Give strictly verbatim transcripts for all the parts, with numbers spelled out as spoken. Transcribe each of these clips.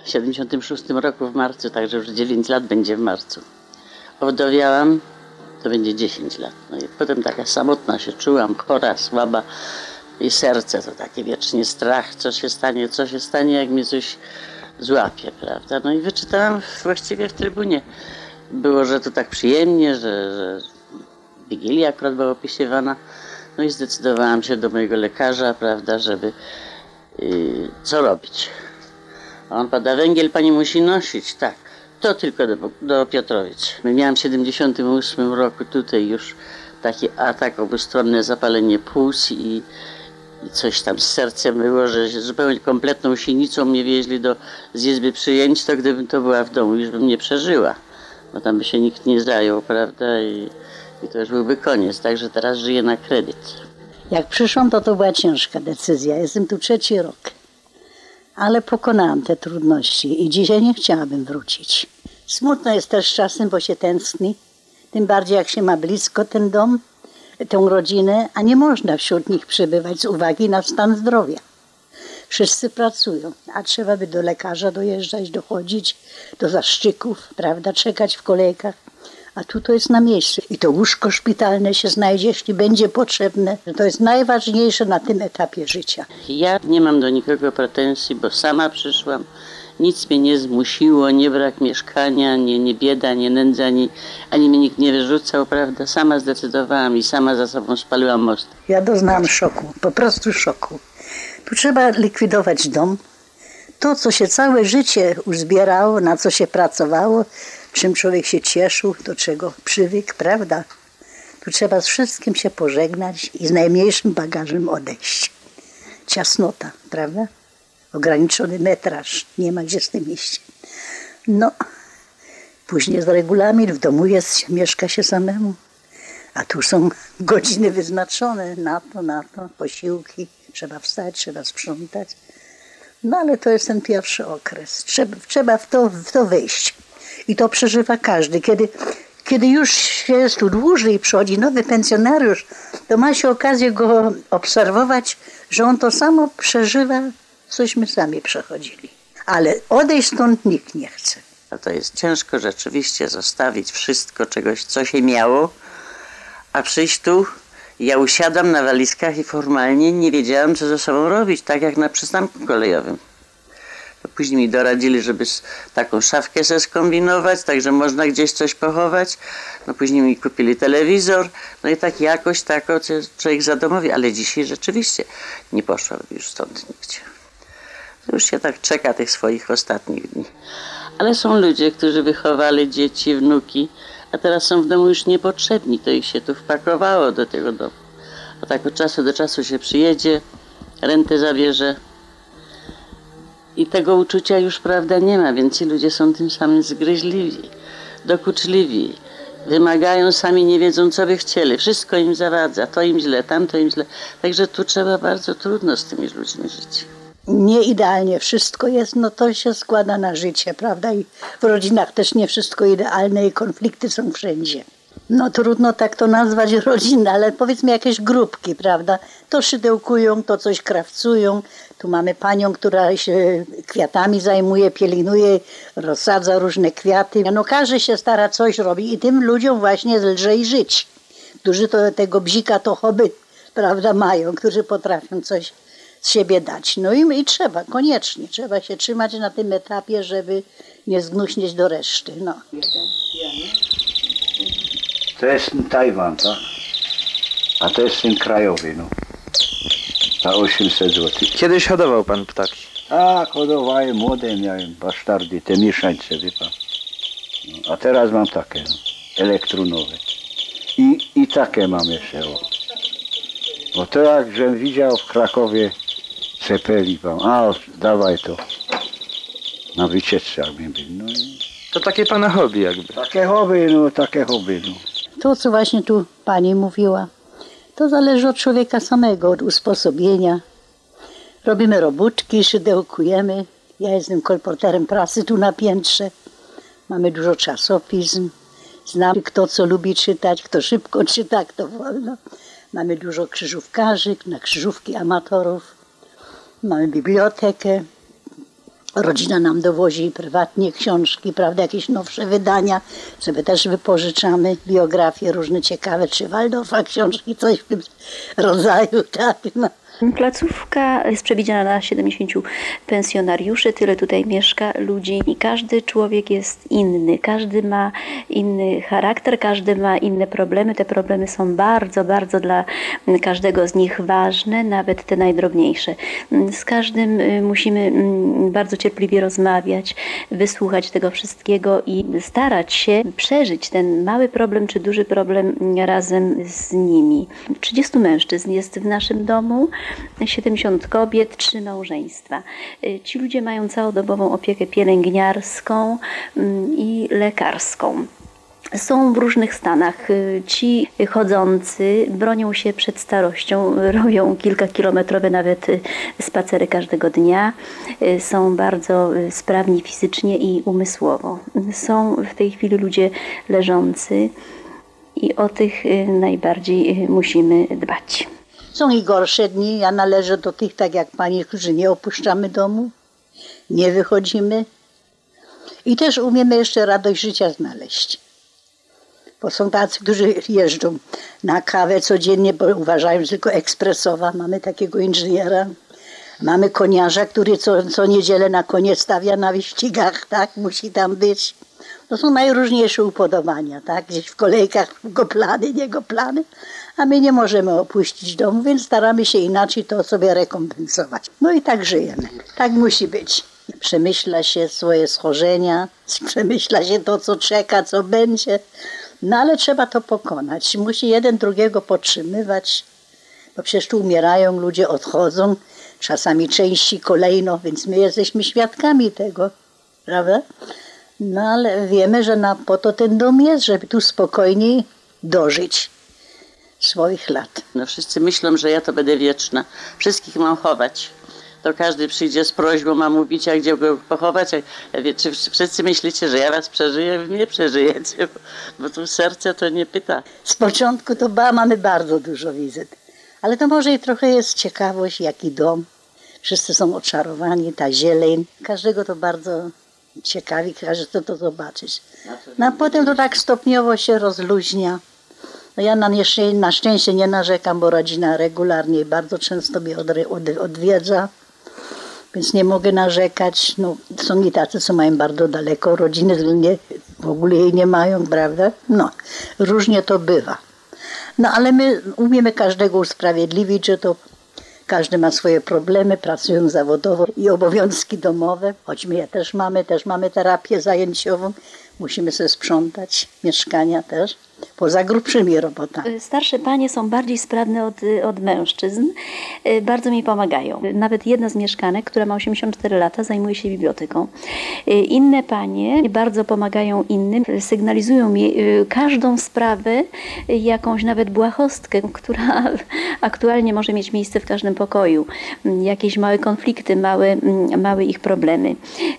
W siedemdziesiątym szóstym roku w marcu, także już dziewięć lat będzie w marcu. Owdowiałam, to będzie dziesięć lat. No i potem taka samotna się czułam, chora, słaba i serce to takie wiecznie strach, co się stanie, co się stanie, jak mnie coś złapie, prawda? No i wyczytałam właściwie w Trybunie. Było, że to tak przyjemnie, że, że Wigilia akurat była opisywana. No i zdecydowałam się do mojego lekarza, prawda, żeby yy, co robić. A on pada, węgiel pani musi nosić, tak. To tylko do, do Piotrowic. Miałam w siedemdziesiątym ósmym roku tutaj już taki atak, obustronne zapalenie płuc i, i coś tam z sercem było, że zupełnie kompletną sinicą mnie wieźli do, z izby przyjęć, to gdybym to była w domu, już bym nie przeżyła. Bo tam by się nikt nie zajął, prawda? I, i to już byłby koniec, także teraz żyję na kredyt. Jak przyszłam, to to była ciężka decyzja. Jestem tu trzeci rok. Ale pokonałam te trudności i dzisiaj nie chciałabym wrócić. Smutno jest też czasem, bo się tęskni. Tym bardziej jak się ma blisko ten dom, tę rodzinę, a nie można wśród nich przebywać z uwagi na stan zdrowia. Wszyscy pracują, a trzeba by do lekarza dojeżdżać, dochodzić, do zaszczyków, prawda, czekać w kolejkach. A tu to jest na miejscu. I to łóżko szpitalne się znajdzie, jeśli będzie potrzebne. To jest najważniejsze na tym etapie życia. Ja nie mam do nikogo pretensji, bo sama przyszłam. Nic mnie nie zmusiło, nie brak mieszkania, nie, nie bieda, nie nędza, ani, ani mnie nikt nie wyrzucał, prawda? Sama zdecydowałam i sama za sobą spaliłam most. Ja doznałam szoku, po prostu szoku. Tu trzeba likwidować dom. To, co się całe życie uzbierało, na co się pracowało, czym człowiek się cieszył, do czego przywykł, prawda? Tu trzeba z wszystkim się pożegnać i z najmniejszym bagażem odejść. Ciasnota, prawda? Ograniczony metraż, nie ma gdzie z tym iść. No, później jest regulamin, w domu jest, mieszka się samemu. A tu są godziny wyznaczone na to, na to, posiłki. Trzeba wstać, trzeba sprzątać. No ale to jest ten pierwszy okres. Trzeba, trzeba w, to, w to wejść. I to przeżywa każdy. Kiedy, kiedy już jest tu dłużej i przychodzi nowy pensjonariusz, to ma się okazję go obserwować, że on to samo przeżywa, cośmy sami przechodzili. Ale odejść stąd nikt nie chce. A to jest ciężko rzeczywiście zostawić wszystko, czegoś, co się miało, a przyjść tu. Ja usiadam na walizkach i formalnie nie wiedziałam, co ze sobą robić, tak jak na przystanku kolejowym. To później mi doradzili, żeby taką szafkę sobie skombinować, tak że można gdzieś coś pochować. No później mi kupili telewizor, no i tak jakoś tak człowiek zadomowi, ale dzisiaj rzeczywiście nie poszłam już stąd nigdzie. To już się tak czeka tych swoich ostatnich dni. Ale są ludzie, którzy wychowali dzieci, wnuki, a teraz są w domu już niepotrzebni, to ich się tu wpakowało do tego domu. A tak od czasu do czasu się przyjedzie, rentę zabierze i tego uczucia już, prawda, nie ma, więc ci ludzie są tym samym zgryźliwi, dokuczliwi, wymagają, sami nie wiedzą, co by chcieli, wszystko im zawadza, to im źle, tamto im źle, także tu trzeba bardzo trudno z tymi ludźmi żyć. Nie idealnie wszystko jest, no to się składa na życie, prawda? I w rodzinach też nie wszystko idealne i konflikty są wszędzie. No trudno tak to nazwać rodzinę, ale powiedzmy jakieś grupki, prawda? To szydełkują, to coś krawcują. Tu mamy panią, która się kwiatami zajmuje, pielęgnuje, rozsadza różne kwiaty. No każdy się stara coś robić i tym ludziom właśnie lżej żyć. Którzy to, tego bzika to hobby, prawda, mają, którzy potrafią coś z siebie dać. No i, i trzeba, koniecznie, trzeba się trzymać na tym etapie, żeby nie zgnuśnieć do reszty. No. To jest ten Tajwan, tak? A to jest ten krajowy, no. Za osiemset złotych. Kiedyś hodował pan ptaki? A, hodowałem, młode miałem, basztardy, te mieszańce, wie pan. No, a teraz mam takie, no, elektronowe. I, i takie mam jeszcze, o. Bo to jak żem widział w Krakowie, cepeli pan, a dawaj to. Na wycieczce jak mi był, no i... To takie pana hobby jakby. Takie hobby, no, takie hobby, no. To, co właśnie tu pani mówiła, to zależy od człowieka samego, od usposobienia. Robimy robótki, szydełkujemy. Ja jestem kolporterem prasy tu na piętrze. Mamy dużo czasopism. Znam, kto co lubi czytać, kto szybko czyta, kto wolno. Mamy dużo krzyżówkarzy, na krzyżówki amatorów. Mamy bibliotekę. Rodzina nam dowozi prywatnie książki, prawda, jakieś nowsze wydania, sobie też wypożyczamy, biografie różne ciekawe, czy Waldorfa książki, coś w tym rodzaju, tak, no. Placówka jest przewidziana na siedemdziesięciu pensjonariuszy, tyle tutaj mieszka ludzi i każdy człowiek jest inny, każdy ma inny charakter, każdy ma inne problemy. Te problemy są bardzo, bardzo dla każdego z nich ważne, nawet te najdrobniejsze. Z każdym musimy bardzo cierpliwie rozmawiać, wysłuchać tego wszystkiego i starać się przeżyć ten mały problem czy duży problem razem z nimi. trzydziestu mężczyzn jest w naszym domu, siedemdziesiąt kobiet, trzy małżeństwa. Ci ludzie mają całodobową opiekę pielęgniarską i lekarską. Są w różnych stanach. Ci chodzący bronią się przed starością, robią kilkakilometrowe nawet spacery każdego dnia. Są bardzo sprawni fizycznie i umysłowo. Są w tej chwili ludzie leżący i o tych najbardziej musimy dbać. Są i gorsze dni, ja należę do tych, tak jak pani, którzy nie opuszczamy domu, nie wychodzimy i też umiemy jeszcze radość życia znaleźć. Bo są tacy, którzy jeżdżą na kawę codziennie, bo uważają, że tylko ekspresowa. Mamy takiego inżyniera, mamy koniarza, który co, co niedzielę na konie stawia na wyścigach, tak, musi tam być. To są najróżniejsze upodobania, tak, gdzieś w kolejkach go plany, jego plany. A my nie możemy opuścić domu, więc staramy się inaczej to sobie rekompensować. No i tak żyjemy. Tak musi być. Przemyśla się swoje schorzenia, przemyśla się to, co czeka, co będzie. No ale trzeba to pokonać. Musi jeden drugiego podtrzymywać, bo przecież tu umierają, ludzie odchodzą, czasami części kolejno, więc my jesteśmy świadkami tego, prawda? No ale wiemy, że na, po to ten dom jest, żeby tu spokojniej dożyć swoich lat. No wszyscy myślą, że ja to będę wieczna. Wszystkich mam chować. To każdy przyjdzie z prośbą, ma mówić, a gdzie go pochować. Ja wie, czy wszyscy myślicie, że ja was przeżyję? Wy mnie przeżyjecie, bo, bo tu serce to nie pyta. Z początku to ba, mamy bardzo dużo wizyt. Ale to może i trochę jest ciekawość, jaki dom. Wszyscy są oczarowani, ta zieleń. Każdego to bardzo ciekawi, każdy chce to zobaczyć. No a potem to tak stopniowo się rozluźnia. No ja na, nieszczę- na szczęście nie narzekam, bo rodzina regularnie i bardzo często mnie od, od, odwiedza, więc nie mogę narzekać. No, są i tacy, co mają bardzo daleko rodziny, nie, w ogóle jej nie mają, prawda? No, różnie to bywa. No ale my umiemy każdego usprawiedliwić, że to każdy ma swoje problemy, pracują zawodowo i obowiązki domowe, choć my je też mamy, też mamy terapię zajęciową, musimy sobie sprzątać, mieszkania też, poza grubszymi robotami. Starsze panie są bardziej sprawne od, od mężczyzn, bardzo mi pomagają. Nawet jedna z mieszkanek, która ma osiemdziesiąt cztery lata, zajmuje się biblioteką. Inne panie bardzo pomagają innym, sygnalizują mi każdą sprawę, jakąś nawet błahostkę, która aktualnie może mieć miejsce w każdym pokoju. Jakieś małe konflikty, małe, małe ich problemy.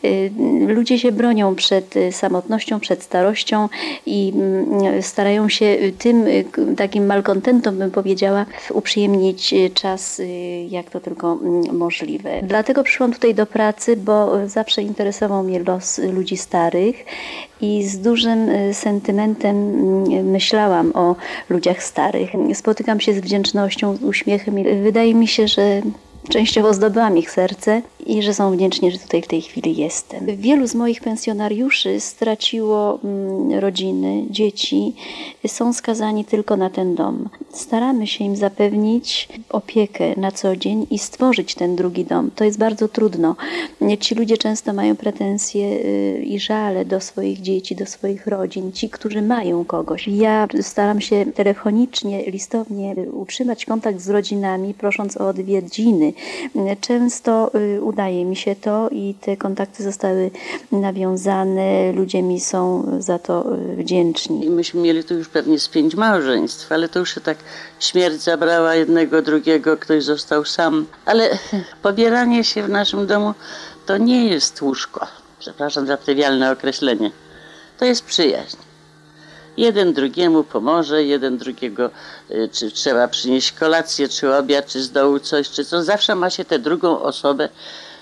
Ludzie się bronią przed samotnością, przed starością i starają się tym takim malkontentom, bym powiedziała, uprzyjemnić czas, jak to tylko możliwe. Dlatego przyszłam tutaj do pracy, bo zawsze interesował mnie los ludzi starych i z dużym sentymentem myślałam o ludziach starych. Spotykam się z wdzięcznością, z uśmiechem i wydaje mi się, że częściowo zdobyłam ich serce i że są wdzięczni, że tutaj w tej chwili jestem. Wielu z moich pensjonariuszy straciło rodziny, dzieci, są skazani tylko na ten dom. Staramy się im zapewnić opiekę na co dzień i stworzyć ten drugi dom. To jest bardzo trudno. Ci ludzie często mają pretensje i żale do swoich dzieci, do swoich rodzin, ci, którzy mają kogoś. Ja staram się telefonicznie, listownie utrzymać kontakt z rodzinami, prosząc o odwiedziny. Często udaje mi się to i te kontakty zostały nawiązane, ludzie mi są za to wdzięczni. I myśmy mieli tu już pewnie z pięć małżeństw, ale to już się tak śmierć zabrała jednego, drugiego, ktoś został sam. Ale pobieranie się w naszym domu to nie jest łóżko. Przepraszam za trywialne określenie. To jest przyjaźń. Jeden drugiemu pomoże, jeden drugiego, czy trzeba przynieść kolację, czy obiad, czy z dołu coś, czy co. Zawsze ma się tę drugą osobę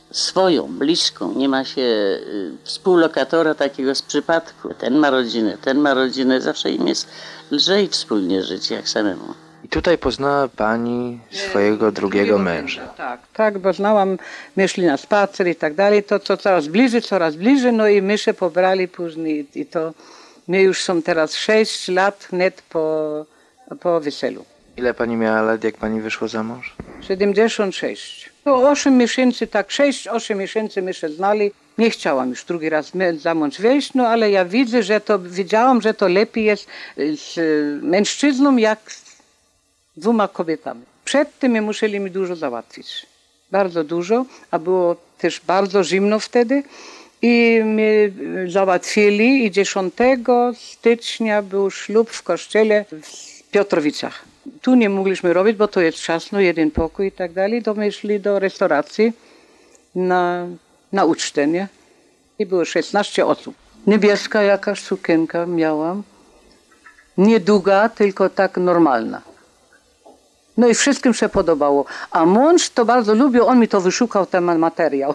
swoją, bliską. Nie ma się y, współlokatora takiego z przypadku. Ten ma rodzinę, ten ma rodzinę. Zawsze im jest lżej wspólnie żyć jak samemu. I tutaj poznała pani swojego drugiego męża. Tak, tak, bo znałam, my szli na spacer i tak dalej, to, to coraz bliżej, coraz bliżej, no i my się pobrali później i to my już są teraz sześć lat net po, po weselu. Ile pani miała lat, jak pani wyszła za mąż? siedemdziesiąt sześć. To osiem miesięcy, tak sześć osiem miesięcy my się znali. Nie chciałam już drugi raz za mąż wejść, no ale ja widzę, że to, wiedziałam, że to lepiej jest z mężczyzną jak z dwoma kobietami. Przed tym my musieli dużo załatwić. Bardzo dużo, a było też bardzo zimno wtedy. I my załatwili i dziesiątego stycznia był ślub w kościele w Piotrowicach. Tu nie mogliśmy robić, bo to jest ciasno, jeden pokój i tak dalej. To my szli do restauracji na, na ucztę, nie? I było szesnaście osób. Niebieska jakaś sukienka miałam. Nie długa, tylko tak normalna. No i wszystkim się podobało. A mąż to bardzo lubił, on mi to wyszukał, ten materiał.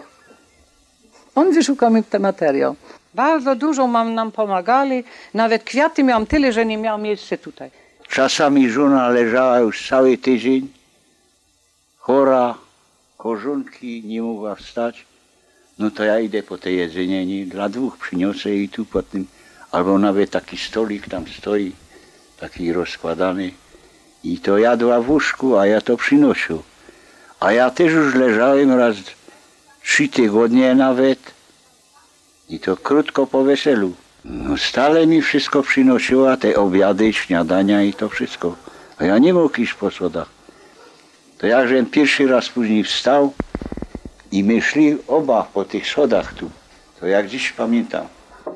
On wyszukał mi ten materiał. Bardzo dużo mam, nam pomagali. Nawet kwiaty miałam tyle, że nie miałam miejsca tutaj. Czasami żona leżała już cały tydzień, chora, korzonki, nie mogła wstać. No to ja idę po te jedzenie, nie? Dla dwóch przyniosę i tu po tym, albo nawet taki stolik tam stoi, taki rozkładany. I to jadła w łóżku, a ja to przynosił. A ja też już leżałem raz trzy tygodnie nawet. I to krótko po weselu. No stale mi wszystko przynosiła, te obiady, śniadania i to wszystko. A ja nie mógł iść po schodach. To jakżem pierwszy raz później wstał i my szli oba po tych schodach tu. To jak dziś pamiętam.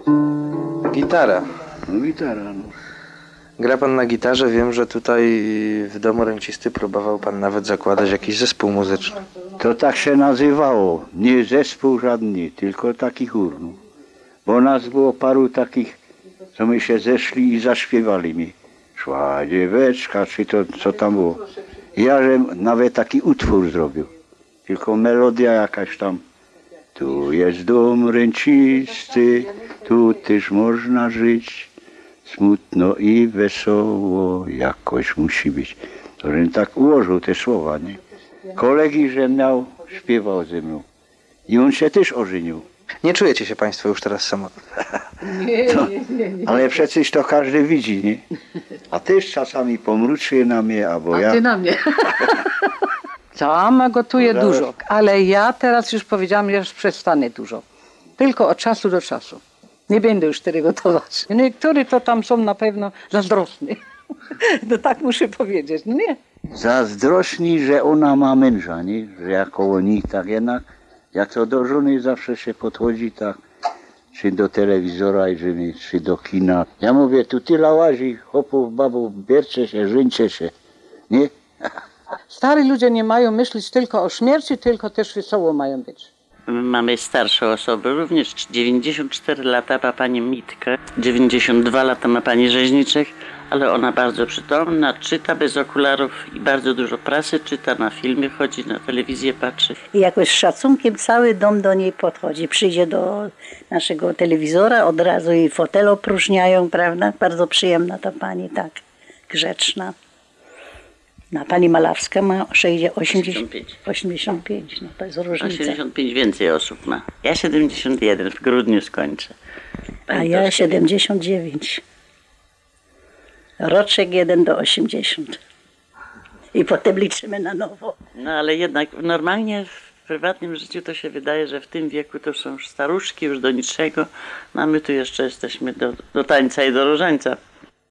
Gitara. No gitara, no. Gra pan na gitarze, wiem, że tutaj w domu rencisty próbował pan nawet zakładać jakiś zespół muzyczny. To tak się nazywało. Nie zespół żadny, tylko taki chór. No. Bo nas było paru takich, co my się zeszli i zaśpiewali mi. Szła dzieweczka, czy to co tam było. Ja żem nawet taki utwór zrobił. Tylko melodia jakaś tam. Tu jest dom rencisty, tu też można żyć. Smutno i wesoło jakoś musi być. To żem tak ułożył te słowa, nie? Kolegi, że miał, śpiewał ze mną. I on się też ożenił. Nie czujecie się państwo już teraz samotni? To, ale przecież to każdy widzi, nie? A też czasami pomruczy na mnie, albo A ja. ty na mnie. Sama gotuje No, dużo, ale ja teraz już powiedziałam, że już przestanę dużo. Tylko od czasu do czasu. Nie będę już tyle gotować. Niektórzy to tam są na pewno zazdrosni. No tak muszę powiedzieć. No nie. Zazdrośni, że ona ma męża, nie? Że ja koło nich tak jednak, jak to do żony zawsze się podchodzi tak, czy do telewizora idziemy, czy do kina. Ja mówię, tu tyle łazi, chłopów, babów, bierzcie się, żeńcie się, nie? Stary ludzie nie mają myśleć tylko o śmierci, tylko też wesoło mają być. Mamy starsze osoby, również dziewięćdziesiąt cztery lata ma pani Mitka, dziewięćdziesiąt dwa lata ma pani Rzeźniczek, ale ona bardzo przytomna, czyta bez okularów i bardzo dużo prasy czyta, na filmy chodzi, na telewizję patrzy. I jakoś z szacunkiem cały dom do niej podchodzi. Przyjdzie do naszego telewizora, od razu jej fotel opróżniają, prawda? Bardzo przyjemna ta pani, tak, grzeczna. No, pani Malawska ma sześćdziesiąt, osiemdziesiąt, osiemdziesiąt pięć, no to jest różnica. osiemdziesiąt pięć więcej osób ma. Ja siedemdziesiąt jeden, w grudniu skończę. A ja siedemdziesiąt dziewięć. Roczek jeden do osiemdziesiąt. I potem liczymy na nowo. No ale jednak normalnie w prywatnym życiu to się wydaje, że w tym wieku to są już staruszki, już do niczego. No a my tu jeszcze jesteśmy do, do tańca i do różańca.